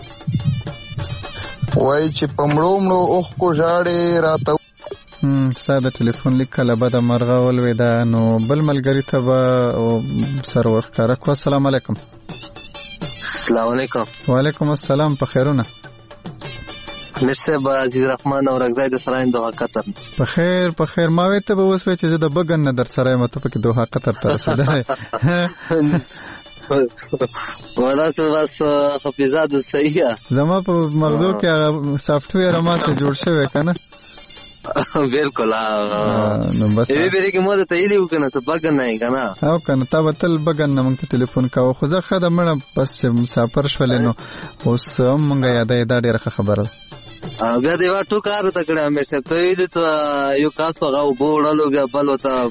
وای چې پمړو مړو اوخ کو ژاړې راته ستا د ټلیفون لیک کله بده مرغه ولوېده نو بل ملګري ته به سر ورښکاره کړو. السلام علیکم. السلام علیکم. وعلیکم السلام. په خیرونه؟ امیر صاحب عزیز رحمان او رګزای د سراین دوحه قطر. په خیر په خیر. ما وې ته به اوس وې چې زه د بګن نه در سره یم ته پکې دوحه قطر ته رسېدلی ولا څه بس حفیظات صحیح زما په مغزو کې هغه سافټویر ما څه جوړ شوی که نه بالکل. نو بس ای بیره کې مو ته ایلی وکنه څه بګن نه کنه او کنه تا به تل بګن نه مونږ ته ټلیفون کاوه خو زه ښه ده مړه بس مسافر شولې نو اوس هم مونږ یادوي دا ډېره ښه خبره ده. بیا د یوه ټوکه هرته کړې امیر صاحب ته ویلي څه یو کاس هغه اوبه وړلو بیا بل ورته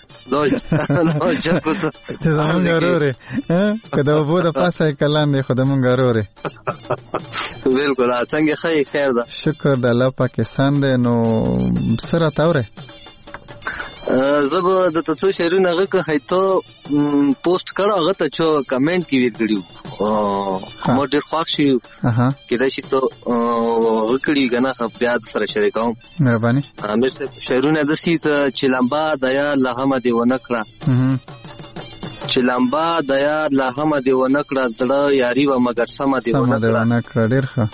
چې زمونږ ورور یې که د اوبو د پاسه یې کلان دی خو زمونږ ورور یې بالکل. څنګه ښه یې خیر ده؟ شکر د الله پاکستان دی. نو څه راته اورې؟ زه به د ته څو شعرونه هغه که هیته پوسټ کړه هغه ته چې کمنټ کې ویل کړي مو ډېر خوښ شي کېدای شي ته هغه کړي که نه بیا سره شریکوم مهرباني امیر صاحب شعرونه داسې چې لمبا د یار له همه دې ونه کړه چې لمبا د یار له همه دې ونه کړه زړه یاري وه مګر سمه دې ونه کړه ډېر ښه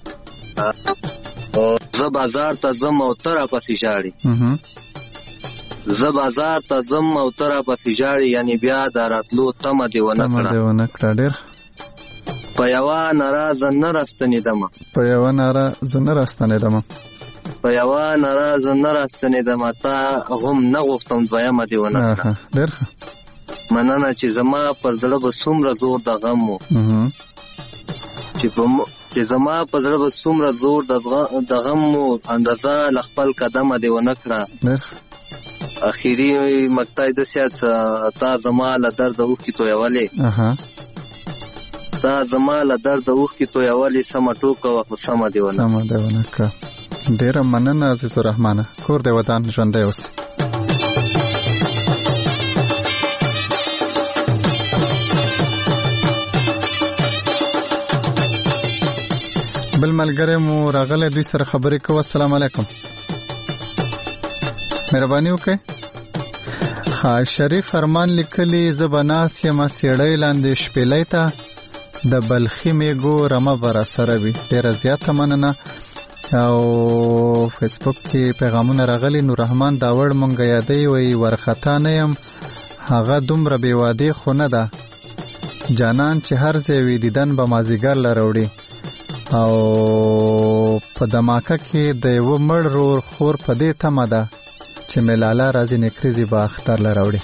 زه بازار ته ځم او ته راپسې ژاړې زه بازار ته ځم او ته راپسې ژاړې یعنې بیا د راتلو تمه دې ونه کړه ډېر په یوه ناره زه نه راستنېدمه په یوه ناره زه نه راستنېدمه په یوه ناره زه نه راستنېدمه تا هم نه غوښتم دویمه دې ونه کړه ډېر ښه مننه چې زما پر زړه به څومره زور د غم و چې په چې زما په زړه به څومره زور د غم و اندازه له خپل قدمه دې ونه کړه اخیري مقطع داسې چې تا زما له درده اوښکې تویولې تا زما له درده اوښکې تویولې سمه ټوکه وه خو سمه دې ونه سمه دې ونه کړه ډېره مننه عزیز الرحمنه کور دې ودان ژوندی اوسې بل ملګری مو راغلی دوی سره خبرې کوو السلام علیکم مهرباني وکړئ ها شریف فرمان لیکلی زه به ناست یم سیړۍ لاندې شپېلۍ ته د بلخي میږو رمه به راسره وي ډېره زیاته مننه او فیسبوک کې پیغامونه راغلي نوررحمان داوړ مونږ یادوي وایي ورخطا نه یم هغه دومره بې وادې خو نه ده جانان چې هر ځای وي دیدن به مازدیګر له راوړي او په دماکه کې د یوه مړ رور خور په دې تمه ده چې ملاله راځي نکریزي به اختر له راوړي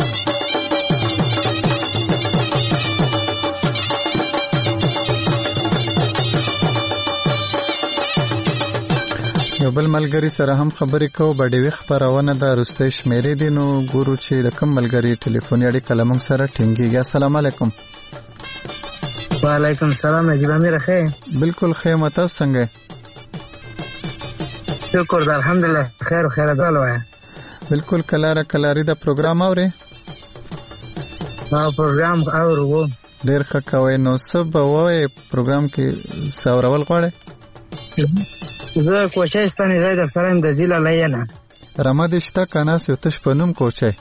یو بل ملګری سره هم خبرې کوو بډېوي خپرونه ده وروستۍ شمېرې دي نو ګورو چې د کوم ملګري ټلیفوني اړیکه له موږ سره ټینګېږي السلام علیکم وعلیکم السلام نجیب امیر خیر بالکل خیر تاسو څنګه شکر ده الحمدلله خیر خیر ده وای بالکل کلاره کلاری دا پروګرام اوري دا پروګرام اورو ډېر ښه کوي نو څه به وایې پروګرام کې څه اورول غواړې زه کوچی ستانې ځای در سره یم د ځیله لیینه رمه دې شته که نه سې تش په نوم کوچی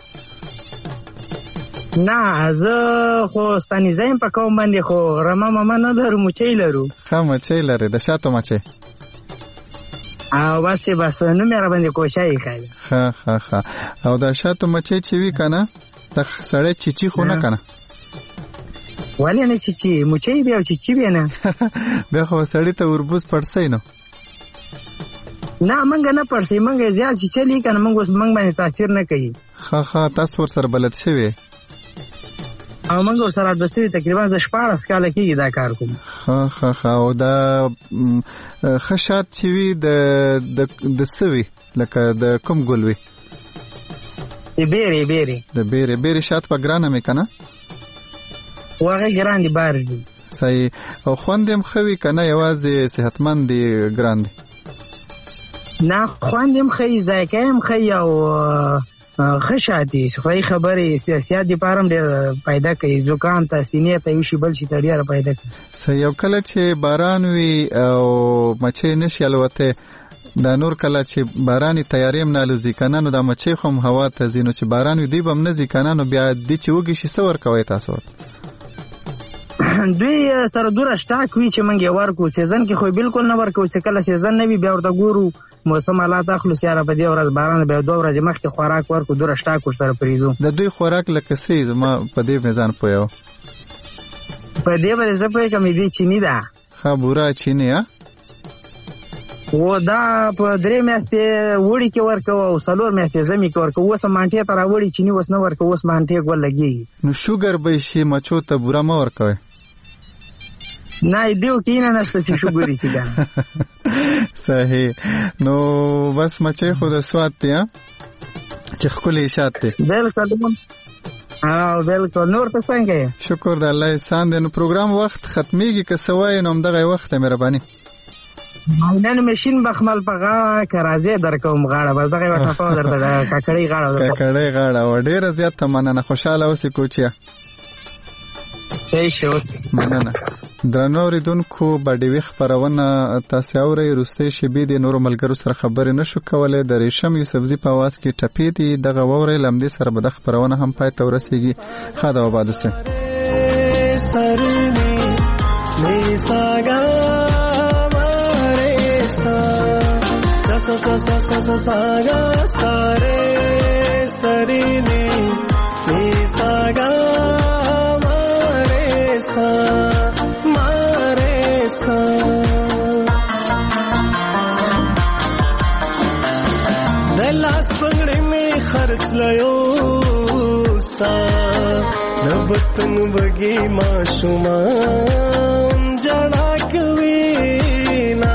نه زه خو ستانیزه یم په قوم باندې خو رمه ممه نه لرو مچۍ لرو ښه مچۍ لرې د شاتو مچۍ او بس بس نوم یې راباندې کوچی ایښی دی ښه ښه ښه او د شاتو مچۍ چې وي که نه د سړی چیچي خو نه که نه ولې نه چیچي مچۍ بیا او چیچي بیا نه بیا خو سړي ته وربوز پړسئ نو نه منګه نه پړسئ منګه یې زیات چیچلي که نه منګ اوس منګ باندې تاثیر نه کوي ښه ښه تاسو ورسره بلد شوي او منګ ورسره عادت شوي تقریبا زه شپاړس کاله کېږي دا کار کوم ښه ښه ښه او دا ښه شات چې وي د څه وي لکه د کوم ګل وي د بیرې بیرې د بیرې بیرې شات په ګرانه مې که نه هغه ګران دي بار دي صحیح او خوند یې هم ښه وي که نه یوازې صحتمند دي ګران دي نه خوند یې هم ښه وي ذایقه یې هم ښه وي او ښه شات دي خدای خبرې سیاست دپاره هم ډېر پیدا کوي زکام ته سینې ته یو شي بل شي ته ډېره پیدا کوي صحیح او کله چې باران وي او مچۍ نشي الوتی دا نور کله چې باراني تیارې هم نه الوځي که نه نو دا مچۍ خو هم هوا ته ځي نو چې باران وي دوی به هم نه ځي که نه نو بیا دوی چې وږي شي څه ورکوئ تاسو دوی سره دوره شټاک وي چې موږ یې ورکړو سیزن کې خو بالکل نه ورکوو چې کله سیزن نه وي بیا ورته ګورو موسم حالات اخلو سیاره په دې ورځ باران بیا دوه ورځې مخکې خوراک ورکړو دوره شټاک ورسره پرېږدو د دوی خوراک لکه څه زما په دې میزان پوهیو په دې باندې زه پوهېږم دې چیني ده ښه بوره چیني ها و دا په درې میاشتې وړي کې ورکوه او څلور میاشتې ژمي کې ورکوه اوس مانټې ته راوړي چیني اوس نه ورکوه اوس مانټې ګول لګېږي نو شوګر به شي مچو ته بوره مه ورکوئ نه دیو ټینه نشته چې شوګر شي کنه صحیح نو بس مچې خو د سواد دی چې ښکلی شات دی بالکل او بالکل نور ته څنګه یې شکر د الله احسان دی نو پروګرام وخت ختمیږي که څه وایې نو همدغه وخت دی مهرباني نن ماشین بخمل پغا کرازه درکوم غاړه بس دغه وخت په درته ککړی غاړه ککړی غاړه و ډیر زیات تمننه خوشاله اوسې کوچیا صحیح شو مننه درنو اوریدونکو باډیوي خبرونه تاسو اورئ روسي شبي د نورو ملګرو سره خبرې نشو کولای د ریشم یوسفزي په आवाज کې ټپې دي دغه ووري لمدي سره به د خبرونه هم پای ته ورسیږي خاطر آباد سه سرني میساګا ماره سا سا سا سا سا سا ساګا ساره سرني میساګا ماره سا ماره سا دلاس پنګړې می خرڅ لایو سا نبتن بگی معصومان جڑا کوینا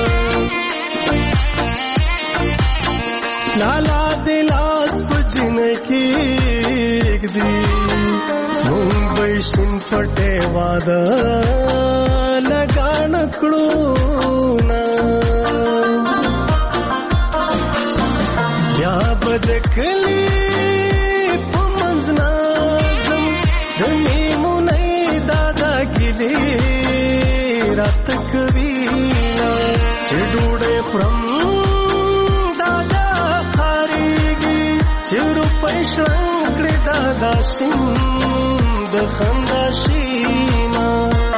لالا دلاس پجن کی دی ممبئی شن پټه وادا لگان کړونا یا بدکلی پمنځنا دمی مونای دادا گلی رات کوینا چډوړې پرم دادا خاريږي چیرو پښړنګړې دادا شین د خندا شینا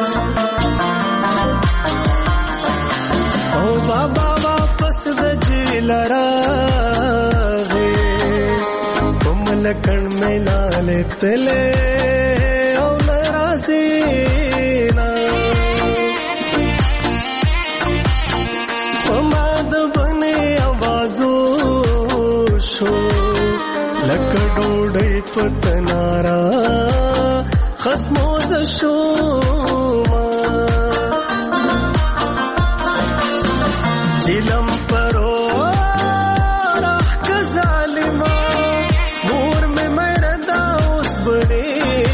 او بابا واپس د جیلرا غه کومل کڼ ملال تله سینا پماد بنے آوازو شو لکډوډې پتنارا خصموز شو چلم پرو راح کظالما مور میں مردا اس بنے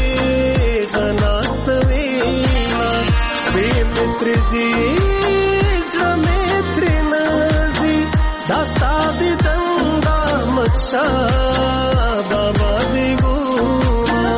داستا دی دندا مچا بابا دی ګونا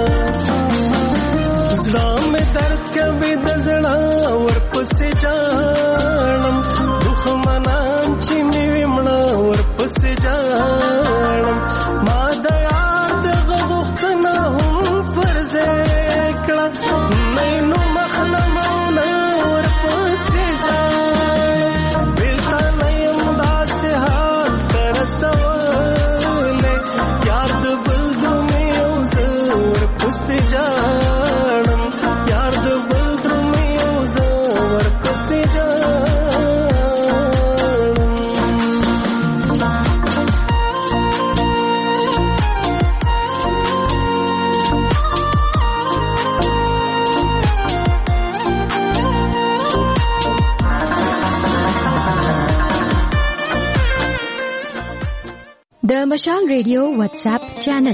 زړه مې درد کوي د زړه ورپسې جانم دښمنان چې مې ومړه ورپسې جانم ما د یار دغه غوښتنه هم پر ځای کړه مې نو مخلمونه ورپسې جانم بېلته نه یم داسې حال ته رسولی یار د بل درومې یو زه ورپسې جانم یار د بل درومې یو زه ورپسې جانم د مشال ریډیو واتس اپ چینل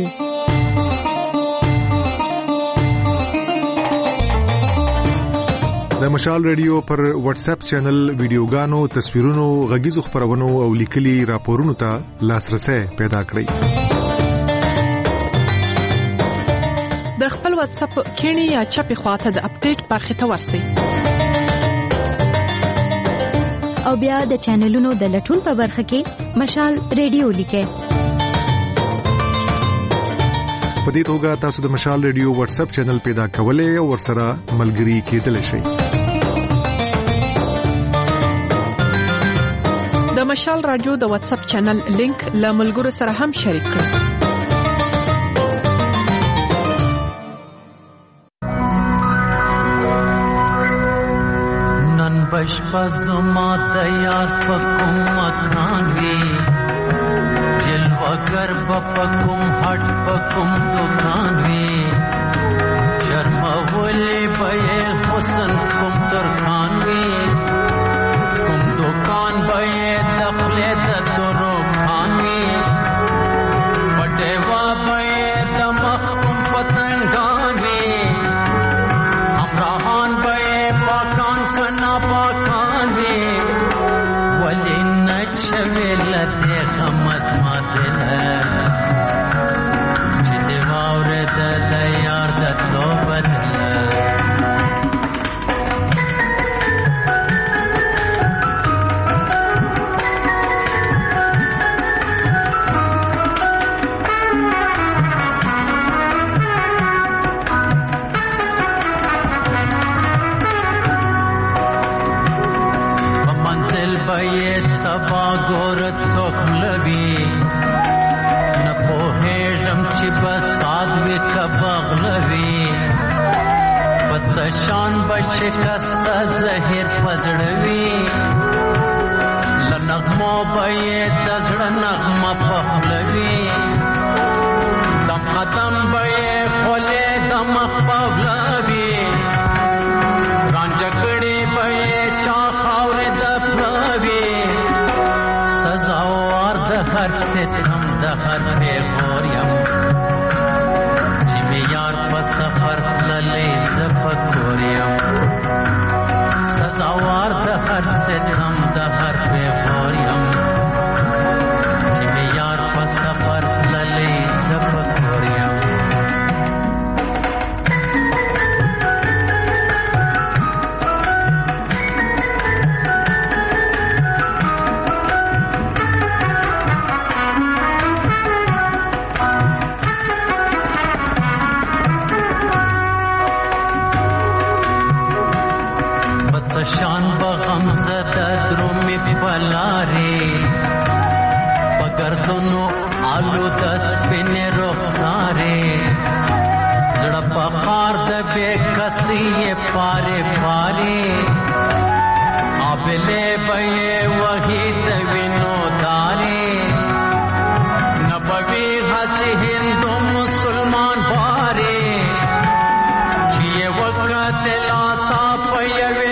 د مشال ریډیو پر واتس اپ چینل ویډیوګانو تصویرونو غږیزو خبرونو او لیکلي راپورونو ته لاسرسي پیدا کړئ د خپل واتس اپ کینی یا چپی خواته د اپډیټ برخه ته ورسئ او بیا د چینلونو د لټون په برخه کې مشال ریډیو لیکئ په دې توګه تاسو د مشال ریډیو واتس اپ چینل پیدا کولای او ورسره ملګري کېدلی شئ د مشال رادیو د واتس اپ چینل لینک له ملګرو سره هم شریک کړئ نن بشپز ما تیار پکم مکانوی جلوگر بپکم ہٹ پکم دکانوی شرم ولی بے حسن کم ترکانوی کم دکان بے دخلے درو کھانوی پٹیوا بے دمخ کم پتنگانوی ہمراہان بے پاکان کنا پاکانوی دل چې دی واورېد د یار د تلو بدل بये سبا گورت سوکلوی نپوهیږم چې بساد وی کبغلوی پتشان بشکست زهر پزړوی لنغمو بये دزړه نغمه پخلوی دم قدم بये خولې دم خپلوی رانجکړې بये چا خاورې د سزاوار د هر ستم د هر پیغوریم چې می یار په سفر تللی زه پکوریم سزاوار د هر ستم د هر پیغوریم چې می یار په سفر تللی زه پکوریم شان بغم زده درومی پلاری پگردنو آلو دسپین رخساری زڑا پخار دبے کسی پارے پاری آبلے بے وہی دوینو داری نبوی حسی ہندو مسلمان باری چیئے وقت لاسا پیوے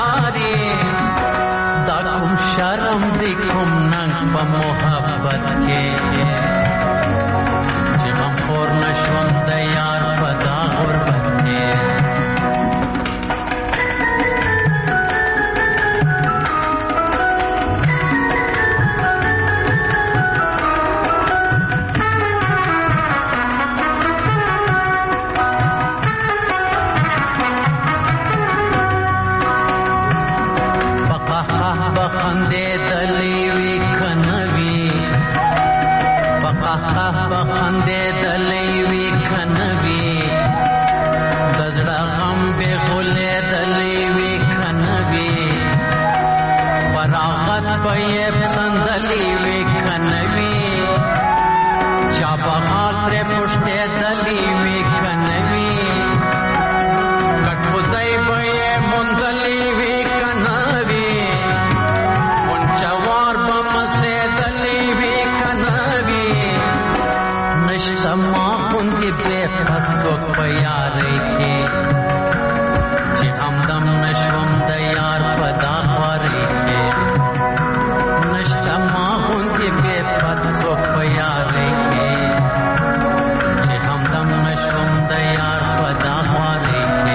شرم دی کوم ننګ په محبت کې چې هم خور نشوم د یار په دا غربت کې بخندے دلی وی کھنوی بقاقہ بخندے دلی وی کھنوی گزڑا غم بے غلے دلی وی کھنوی فراغت بیب سندلی وی کھنوی چاپہال پر پشتے دلی وی کھنوی کٹھوزائی بیے مندلی وی کھنوی چوار بم سے دلی وی کنوی نشتا ماخون دی بے فتسوک پیاری کی چی همدم نشوم دیار پدا خواری کی نشتا ماخون دی بے فتسوک پیاری کی چی همدم نشوم دیار پدا خواری کی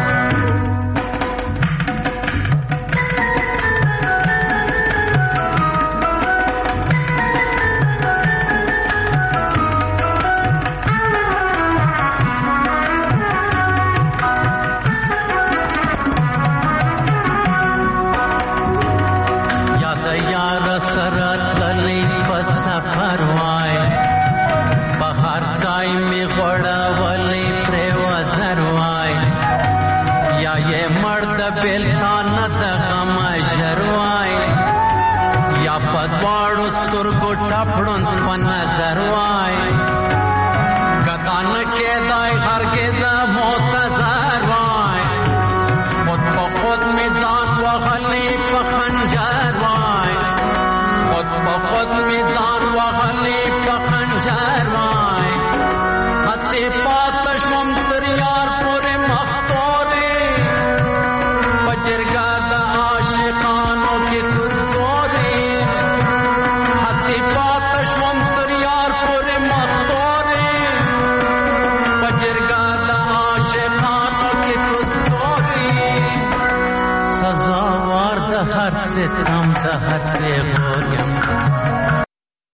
ټپړون په نظر وای کدان کې دای هرگز معتذر وای خود په خود می ځان وغلی په خنجر وای خود په خود می ځان وغلی په خنجر وای هسې پاتې شوم تر یار پورې مخپورې په جرګه د عاشقانو کې کزګورې هسې پاتې شوم تر یار پورې مخپورې په جرګه د عاشقانو کې کزګورې سزاوار د هر ستم د هر پیغور یم